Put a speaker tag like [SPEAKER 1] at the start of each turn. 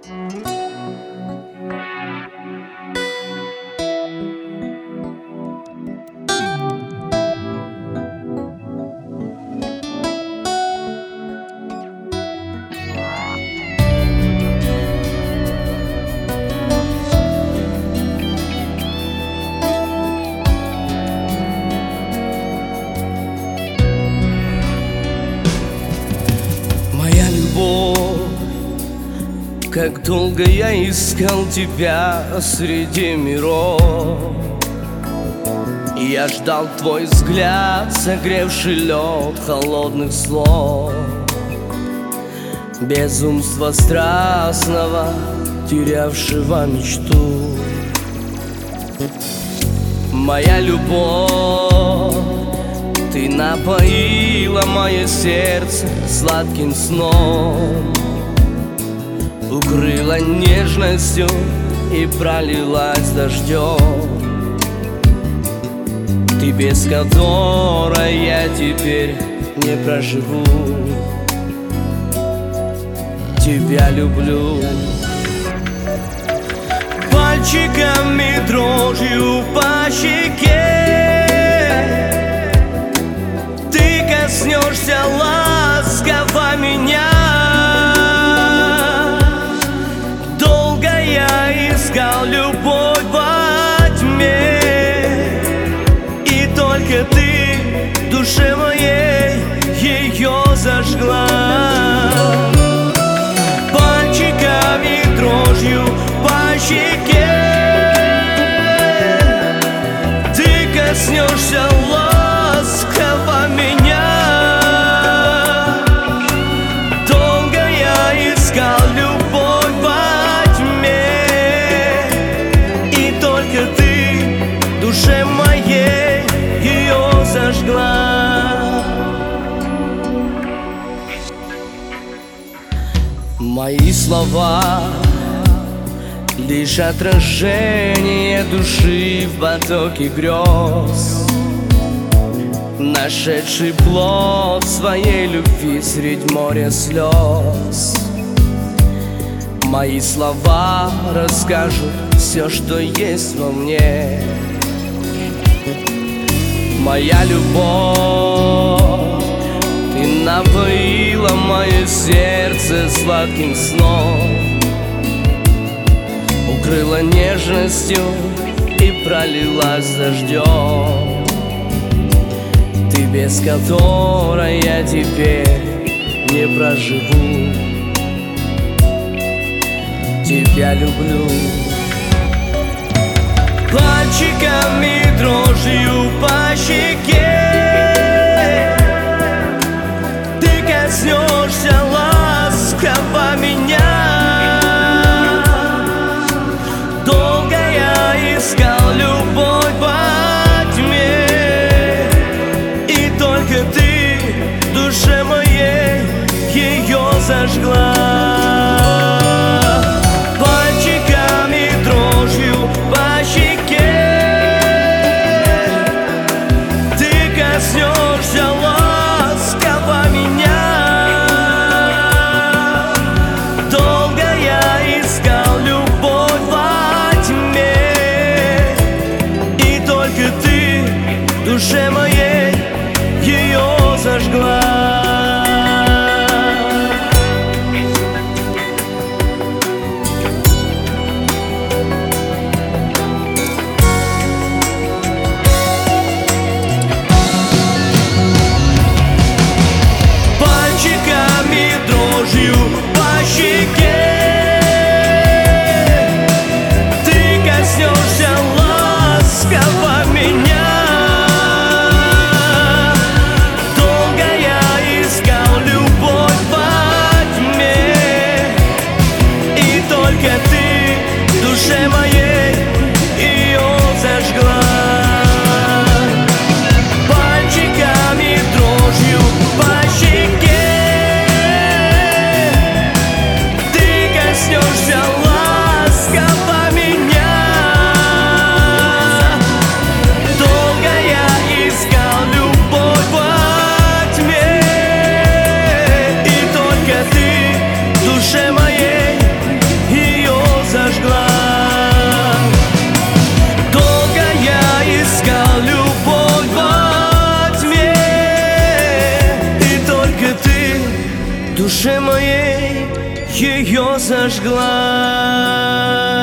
[SPEAKER 1] Как долго я искал тебя среди миров. Я ждал твой взгляд, согревший лед холодных слов. Безумства страстного, терявшего мечту. Моя любовь, ты напоила мое сердце сладким сном, укрыла нежностью и пролилась дождем. Ты, без которой я теперь не проживу. Тебя люблю. Пальчиками дрожью по щеке ты коснешься ласково меня. Искал любовь во тьме, и только ты в душе моей ее зажгла. Пальчиками дрожью по щеке ты коснешься ласково меня. Долго я искал любовь во тьме, в душе моей ее зажгла. Мои слова лишь отражение души в потоке грез, нашедший плод своей любви средь моря слез. Мои слова расскажут все, что есть во мне. Моя любовь, ты напоила мое сердце сладким сном, укрыла нежностью и пролилась дождем. Ты, без которой я теперь не проживу. Тебя люблю. Пальчиками дрожью по щеке ты коснешься ласково меня. Долго я искал любовь во тьме, и только ты в душе моей ее зажгла. Коснешься ласково меня. душе моей ее зажгла.